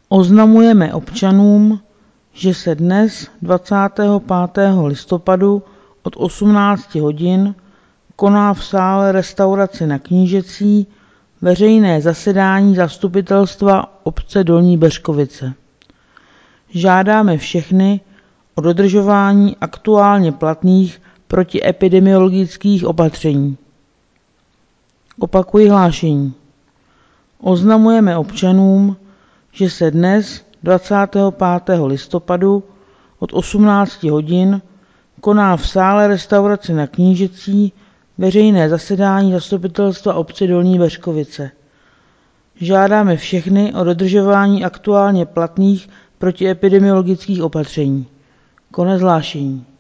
Oznamujeme občanům, že se dnes 25. listopadu od 18 hodin koná v sále restaurace Na Knížecí veřejné zasedání zastupitelstva obce Dolní Beřkovice. Žádáme všechny o dodržování aktuálně platných protiepidemiologických opatření. Opakuji hlášení. Oznamujeme občanům, že se dnes 25. listopadu od 18 hodin koná v sále restaurace Na Knížecí veřejné zasedání zastupitelstva obce Dolní Beřkovice. Žádáme všechny o dodržování aktuálně platných protiepidemiologických opatření. Konec hlášení.